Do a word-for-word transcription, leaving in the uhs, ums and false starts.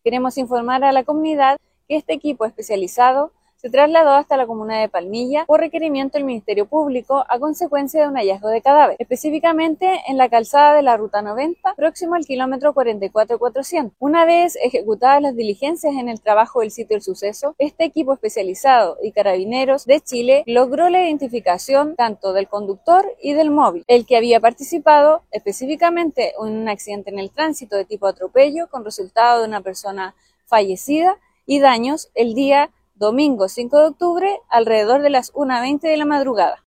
Queremos informar a la comunidad que este equipo especializado se trasladó hasta la comuna de Palmilla por requerimiento del Ministerio Público a consecuencia de un hallazgo de cadáver, específicamente en la calzada de la Ruta noventa, próximo al kilómetro cuarenta y cuatro cuatrocientos. Una vez ejecutadas las diligencias en el trabajo del sitio del suceso, este equipo especializado y Carabineros de Chile logró la identificación tanto del conductor y del móvil, el que había participado específicamente en un accidente en el tránsito de tipo atropello con resultado de una persona fallecida y daños el día domingo cinco de octubre alrededor de las una veinte de la madrugada.